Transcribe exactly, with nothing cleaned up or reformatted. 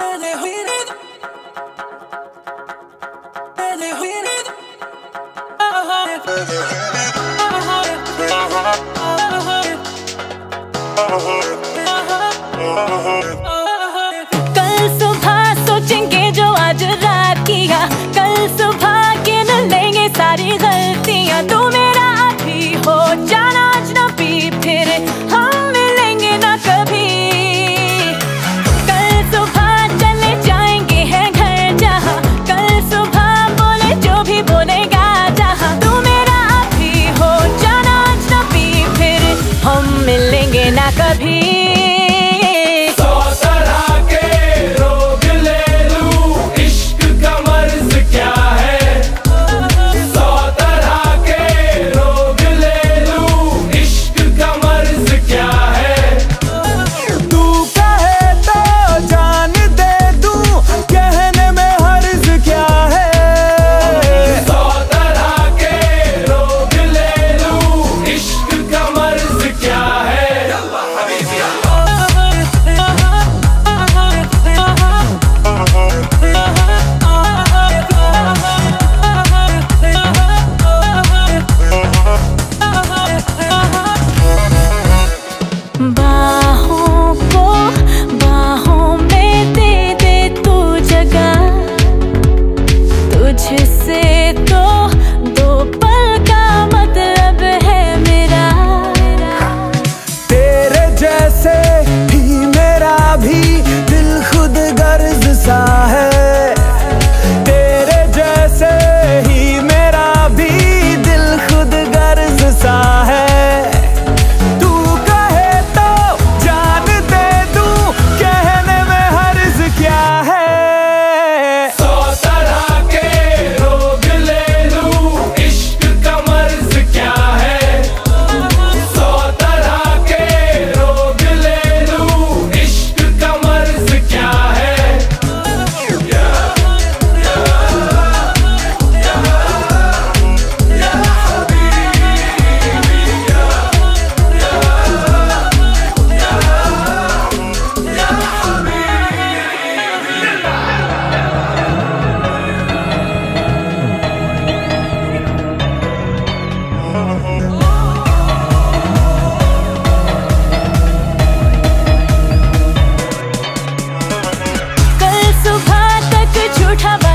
कल सुबह सोचेंगे जो आज रात किया, कल सुबह गिन लेंगे सारी गलतियां। तू मेरा अभी हो जाना अजनबी, फिर हम मिलेंगे ना कभी। कल सुबह चले जाएंगे हैं घर जहाँ, कल सुबह बोले जो भी बोलेगा जहाँ। तू मेरा अभी हो जाना अजनबी, फिर हम मिलेंगे ना कभी। बाहों को बाहों में दे दे तू जगह, तुझसे तो दो पल का मतलब है मेरा। तेरे जैसे ही मेरा भी दिल खुद गर्ज सा है, तेरे जैसे ही मेरा भी दिल खुद गर्ज सा है। कल सुबह तक झूठा